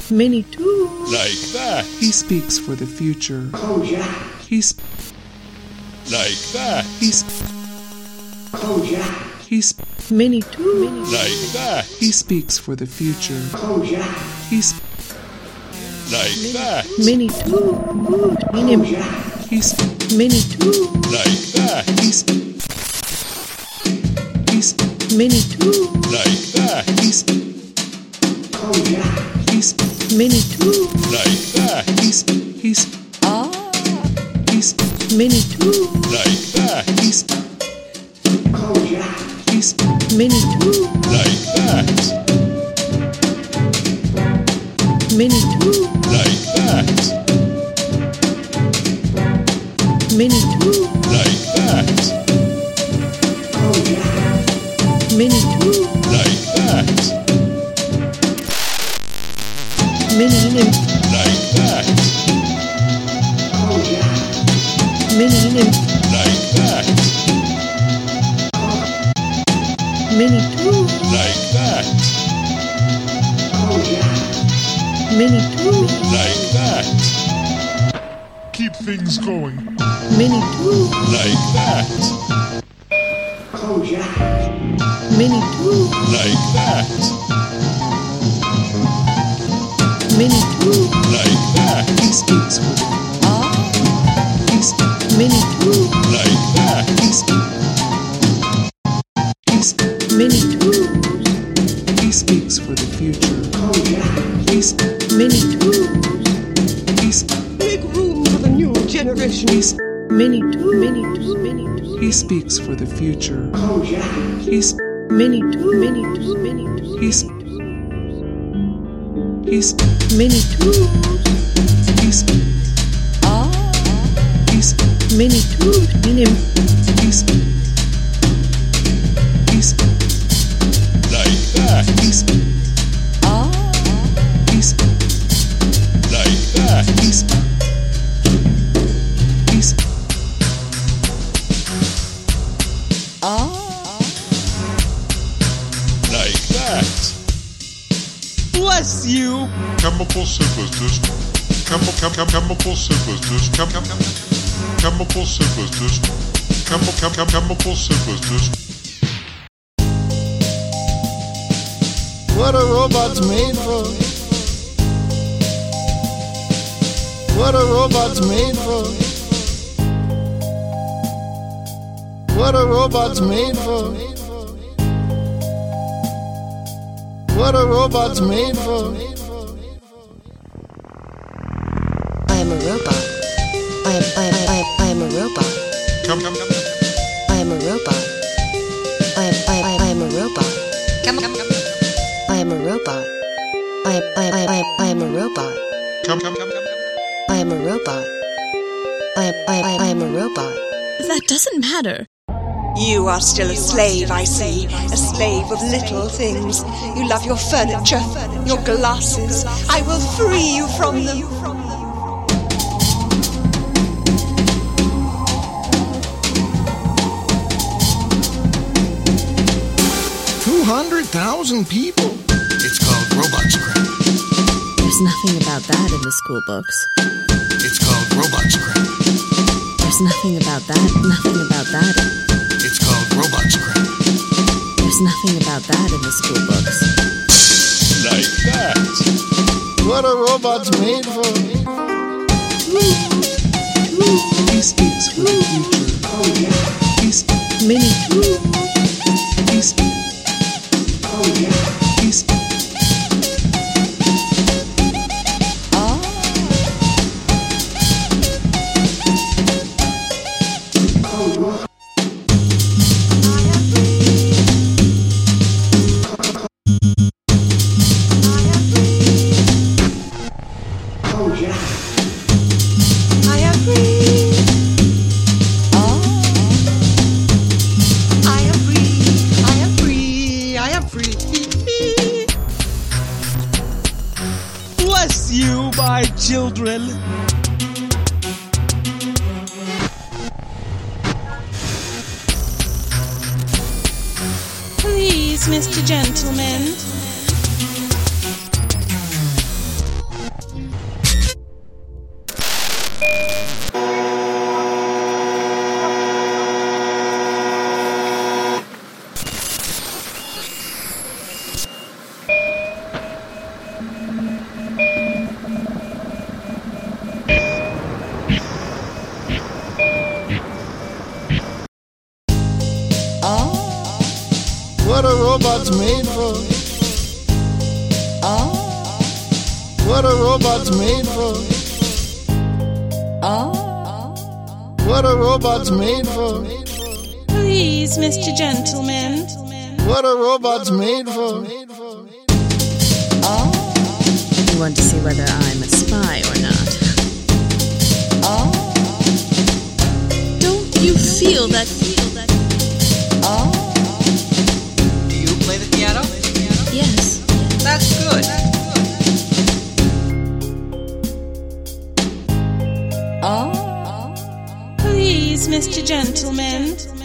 Many too. Like that. He speaks for the future. He's Like that. He's Many too. Like that. He speaks for the future. He's Like that. Many too. In him. He's Many too. Like that. He's Many too. Like that. He's Many too. Like that. He's Many too. Like that. He's Many too. Like that. Many too. Like that. Many too. Like that. Many too. Like that. Many in him. Like that. Many in him. Like that. Many too. Like that. Many too. Like that. Keep things going. Many too. Like that. Many too. Like that. Many too. Like that. He speaks for the He's Many too. Like that. He's Many too. He speaks for the future. He's Many too. He's Make room for the new generation. Many too. Many too. Many too. He speaks for the future. He's Many too. Many too. Many too. He's Many too. He's Many too. In him. He's Like that. He's Like that. He's Like that. Bless you. Chemical synthesis. Chemical synthesis. Chemical synthesis. Chemical synthesis. What a robot's made for. What a robot's made for. What a robot's made for. What a robot's made for. I am a robot. I am a robot. I am a robot. I am a robot. I am a robot. I am a robot. I am a robot. I am a robot. That doesn't matter. You are still a slave, I see. A slave of little things. You love your furniture, your glasses. I will free you from them. 200,000 people. It's called robot scrap. There's nothing about that in the school books. It's called robot scrap. There's nothing about that. Nothing about that. It's called robot scrap. There's nothing about that in the school books. Like that. What a robot's made for. He speaks for the future. He's Many too. He's Bless you, my children. Please, Mr. Gentleman. robots made for? What are robots made for? What are robots made for? Please, Mr. Gentleman. What are robots made for? You want to see whether I'm a spy or not? Don't you feel that? Do you play the piano? Yes. That's good. Please, Mr. Gentleman.